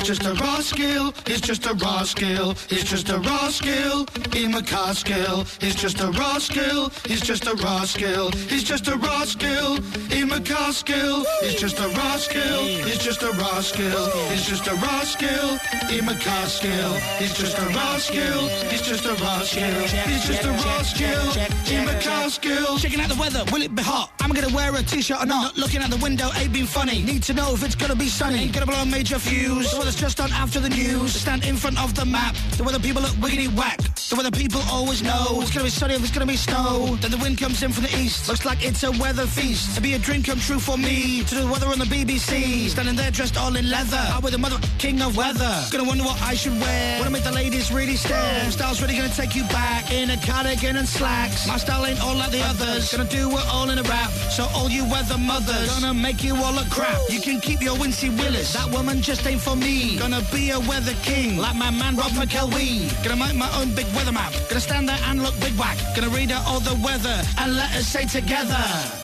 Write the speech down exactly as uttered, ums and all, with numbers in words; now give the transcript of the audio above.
just a raw skill. It's just a raw skill. It's just a raw skill. In my car skill. It's just a raw skill. It's just a raw skill. It's just a raw skill. In my car skill. It's just a raw skill. It's just a raw skill. It's just a raw skill. In my car skill. It's just a raw skill. It's just a raw skill. It's just a raw skill. In my car skill. Checking out the weather, will it be hot? I'm gonna wear a t-shirt or not. Not looking out the window, ain't being funny. Need to know if it's gonna be sunny. Ain't gonna blow a major fuse. The weather's just on after the news. Stand in front of the map. The weather people look wiggity whack. The weather people always know it's gonna be sunny if it's gonna be snow. Then the wind comes in from the east. Looks like it's a weather feast. To be a dream come true for me. To do the weather on the B B C. Standing there dressed all in leather. I'm with the mother king of weather. Gonna wonder what I should wear. Wanna make the ladies really stare. My style's really gonna take you back. In a cardigan and slacks. My style ain't all like the others. Gonna do it all in a rap. So all you weather mothers, gonna make you all look crap. You can keep your Wincy Willis. That woman just ain't for me. Gonna be a weather king, like my man Rob McElwee. Gonna make my own big weather map. Gonna stand there and look big whack. Gonna read out all the weather and let us say together.